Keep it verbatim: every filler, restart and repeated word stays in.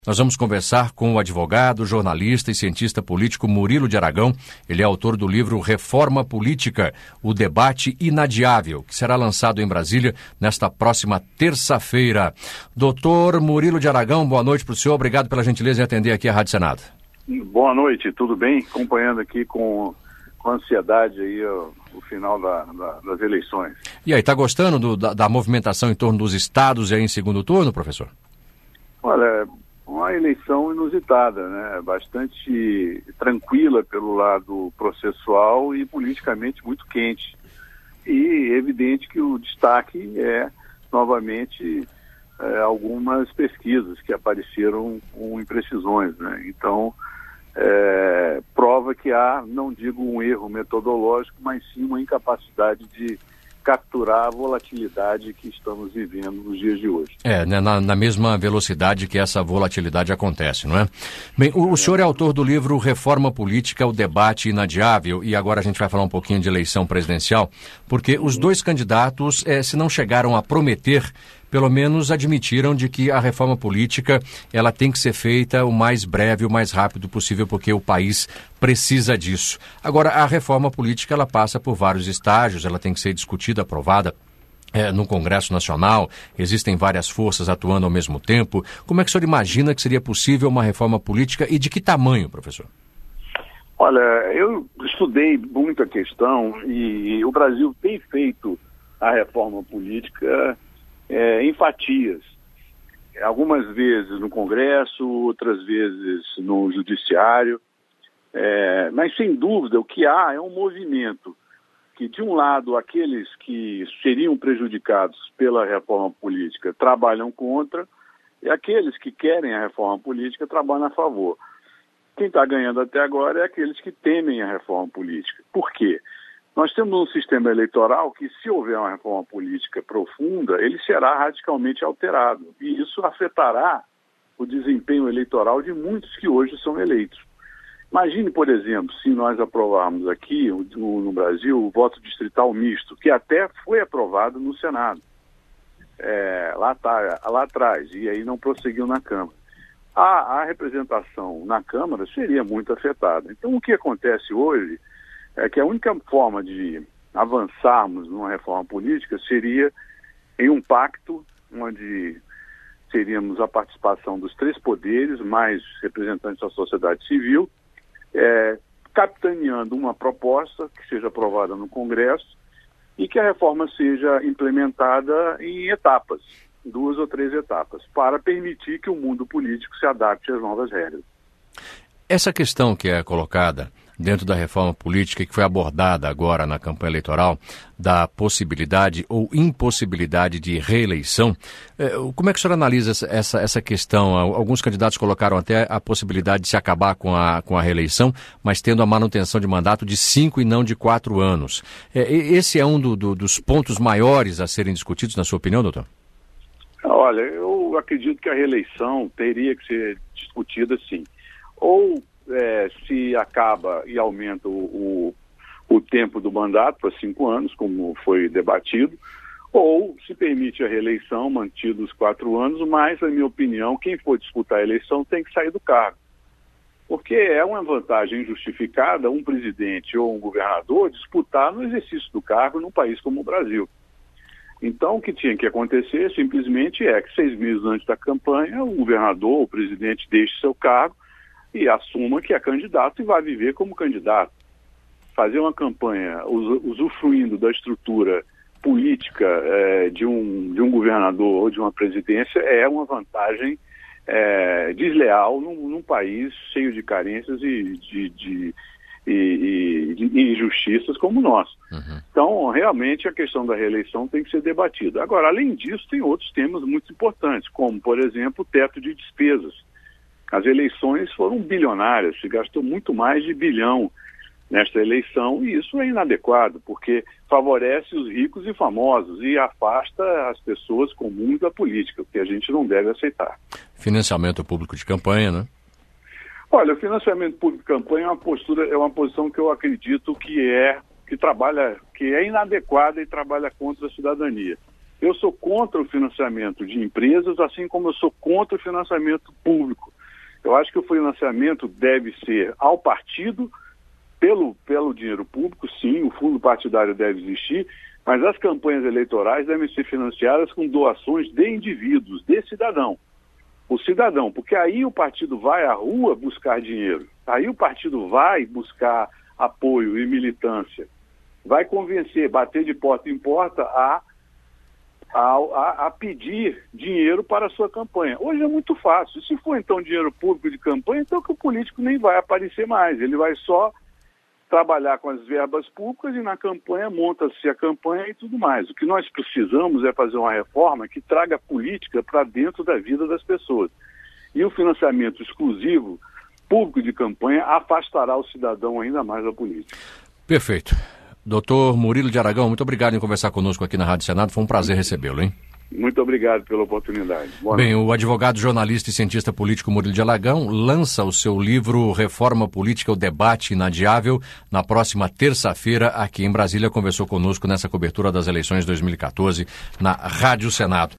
Nós vamos conversar com o advogado, jornalista e cientista político Murilo de Aragão. Ele é autor do livro Reforma Política, o debate inadiável, que será lançado em Brasília nesta próxima terça-feira. Doutor Murilo de Aragão, boa noite para o senhor. Obrigado pela gentileza em atender aqui a Rádio Senado. Boa noite, tudo bem? Acompanhando aqui com, com ansiedade aí o, o final da, da, das eleições. E aí, está gostando do, da, da movimentação em torno dos estados e aí em segundo turno, professor? Olha, uma eleição inusitada, né? Bastante tranquila pelo lado processual e politicamente muito quente. E evidente que o destaque é, novamente, é, algumas pesquisas que apareceram com imprecisões, né? Então, é, prova que há, não digo um erro metodológico, mas sim uma incapacidade de capturar a volatilidade que estamos vivendo nos dias de hoje. É, né, na, na mesma velocidade que essa volatilidade acontece, não é? Bem, o, o senhor é autor do livro Reforma Política, o debate inadiável, e agora a gente vai falar um pouquinho de eleição presidencial, porque os dois candidatos, é, se não chegaram a prometer, pelo menos admitiram de que a reforma política ela tem que ser feita o mais breve, o mais rápido possível, porque o país precisa disso. Agora, a reforma política ela passa por vários estágios, ela tem que ser discutida, aprovada é, no Congresso Nacional, existem várias forças atuando ao mesmo tempo. Como é que o senhor imagina que seria possível uma reforma política e de que tamanho, professor? Olha, eu estudei muito a questão e o Brasil tem feito a reforma política É, em fatias, algumas vezes no Congresso, outras vezes no Judiciário, é, mas sem dúvida o que há é um movimento que, de um lado, aqueles que seriam prejudicados pela reforma política trabalham contra e aqueles que querem a reforma política trabalham a favor. Quem está ganhando até agora é aqueles que temem a reforma política. Por quê? Nós temos um sistema eleitoral que, se houver uma reforma política profunda, ele será radicalmente alterado. E isso afetará o desempenho eleitoral de muitos que hoje são eleitos. Imagine, por exemplo, se nós aprovarmos aqui no Brasil o voto distrital misto, que até foi aprovado no Senado, é, lá, tá, lá atrás, e aí não prosseguiu na Câmara. A, a representação na Câmara seria muito afetada. Então, o que acontece hoje é que a única forma de avançarmos numa reforma política seria em um pacto onde teríamos a participação dos três poderes, mais representantes da sociedade civil, é, capitaneando uma proposta que seja aprovada no Congresso e que a reforma seja implementada em etapas, duas ou três etapas, para permitir que o mundo político se adapte às novas regras. Essa questão que é colocada dentro da reforma política que foi abordada agora na campanha eleitoral, da possibilidade ou impossibilidade de reeleição, como é que o senhor analisa essa, essa, essa questão? Alguns candidatos colocaram até a possibilidade de se acabar com a, com a reeleição, mas tendo a manutenção de mandato de cinco e não de quatro anos. Esse é um do, do, dos pontos maiores a serem discutidos, na sua opinião, doutor? Olha, eu acredito que a reeleição teria que ser discutida, sim. Ou É, se acaba e aumenta o, o, o tempo do mandato para cinco anos, como foi debatido, ou se permite a reeleição, mantidos os quatro anos, mas, na minha opinião, quem for disputar a eleição tem que sair do cargo. Porque é uma vantagem injustificada um presidente ou um governador disputar no exercício do cargo num país como o Brasil. Então, o que tinha que acontecer simplesmente é que seis meses antes da campanha, o governador ou o presidente deixe seu cargo e assuma que é candidato e vai viver como candidato. Fazer uma campanha usufruindo da estrutura política é, de, um, de um governador ou de uma presidência é uma vantagem é, desleal num, num país cheio de carências e de, de, e, e, de injustiças como o nosso. Uhum. Então, realmente, a questão da reeleição tem que ser debatida. Agora, além disso, tem outros temas muito importantes, como, por exemplo, o teto de despesas. As eleições foram bilionárias, se gastou muito mais de bilhão nesta eleição e isso é inadequado, porque favorece os ricos e famosos e afasta as pessoas comuns da política, o que a gente não deve aceitar. Financiamento público de campanha, né? Olha, o financiamento público de campanha é uma postura, é uma posição que eu acredito que é, que trabalha, que é inadequada e trabalha contra a cidadania. Eu sou contra o financiamento de empresas, assim como eu sou contra o financiamento público. Eu acho que o financiamento deve ser ao partido, pelo, pelo dinheiro público, sim, o fundo partidário deve existir, mas as campanhas eleitorais devem ser financiadas com doações de indivíduos, de cidadão. O cidadão, porque aí o partido vai à rua buscar dinheiro, aí o partido vai buscar apoio e militância, vai convencer, bater de porta em porta a, a, a pedir dinheiro para a sua campanha. Hoje é muito fácil. Se for então dinheiro público de campanha, então que o político nem vai aparecer mais, ele vai só trabalhar com as verbas públicas e na campanha monta-se a campanha e tudo mais. O que nós precisamos é fazer uma reforma que traga política para dentro da vida das pessoas. E o financiamento exclusivo, público de campanha, afastará o cidadão ainda mais da política. Perfeito. Doutor Murilo de Aragão, muito obrigado em conversar conosco aqui na Rádio Senado. Foi um prazer recebê-lo, hein? Muito obrigado pela oportunidade. Boa Bem, noite. O advogado, jornalista e cientista político Murilo de Aragão lança o seu livro Reforma Política, o Debate Inadiável, na próxima terça-feira, aqui em Brasília. Conversou conosco nessa cobertura das eleições de dois mil e quatorze na Rádio Senado.